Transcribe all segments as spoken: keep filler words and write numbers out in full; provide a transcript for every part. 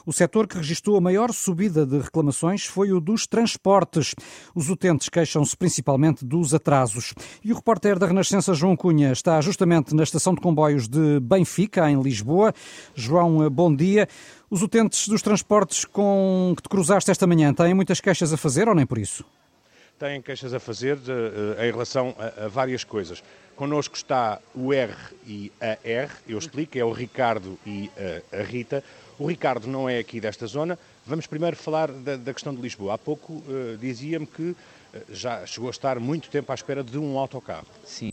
O setor que registrou a maior subida de reclamações foi o dos transportes. Os utentes queixam-se principalmente dos atrasos. E o repórter da Renascença, João Cunha, está justamente na estação de comboios de Benfica, em Lisboa. João, bom dia. Os utentes dos transportes com que te cruzaste esta manhã têm muitas queixas a fazer ou nem por isso? Têm queixas a fazer de, uh, em relação a, a várias coisas. Connosco está o R e a R, eu explico, é o Ricardo e a, a Rita. O Ricardo não é aqui desta zona. Vamos primeiro falar da, da questão de Lisboa. Há pouco uh, dizia-me que uh, já chegou a estar muito tempo à espera de um autocarro. Sim,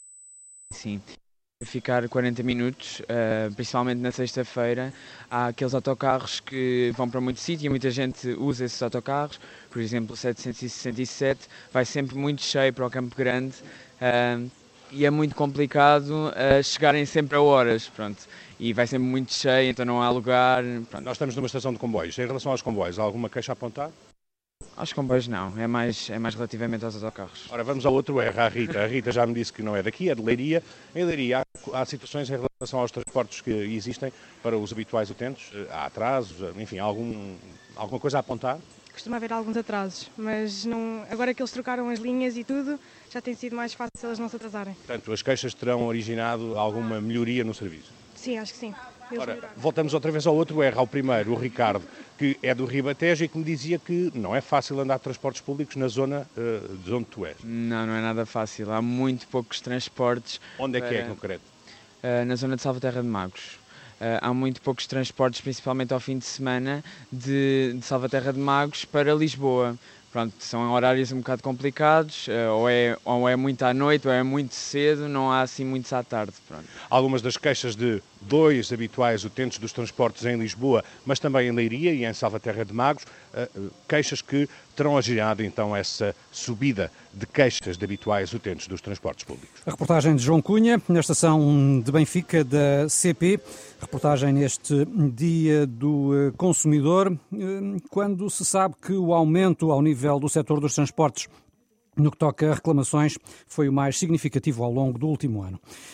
sim. Ficar quarenta minutos, uh, principalmente na sexta-feira. Há aqueles autocarros que vão para muito sítio e muita gente usa esses autocarros. Por exemplo, o setecentos e sessenta e sete vai sempre muito cheio para o Campo Grande uh, e é muito complicado uh, chegarem sempre a horas. Pronto. E vai sempre muito cheio, então não há lugar. Pronto. Nós estamos numa estação de comboios. Em relação aos comboios, há alguma queixa a apontar? Aos comboios não, é mais, é mais relativamente aos autocarros. Ora, vamos ao outro R, a Rita. A Rita já me disse que não é daqui, é de Leiria. Em Leiria há, há situações em relação aos transportes que existem para os habituais utentes? Há atrasos, enfim, há algum, alguma coisa a apontar? Costuma haver alguns atrasos, mas não, agora que eles trocaram as linhas e tudo, já tem sido mais fácil elas não se atrasarem. Portanto, as queixas terão originado alguma melhoria no serviço? Sim, acho que sim. Ora, voltamos outra vez ao outro R, ao primeiro, o Ricardo, que é do Ribatejo e que me dizia que não é fácil andar de transportes públicos na zona uh, de onde tu és. Não, não é nada fácil. Há muito poucos transportes. Onde é que para, é, em concreto? Uh, na zona de Salvaterra de Magos. Uh, há muito poucos transportes, principalmente ao fim de semana, de, de Salvaterra de Magos para Lisboa. Pronto, são horários um bocado complicados, ou é, ou é muito à noite, ou é muito cedo, não há assim muitos à tarde. Pronto. Algumas das queixas de dois habituais utentes dos transportes em Lisboa, mas também em Leiria e em Salvaterra de Magos, queixas que terão originado então essa subida de queixas de habituais utentes dos transportes públicos. A reportagem de João Cunha, na estação de Benfica da C P, reportagem neste Dia do Consumidor, quando se sabe que o aumento ao nível do setor dos transportes no que toca a reclamações foi o mais significativo ao longo do último ano.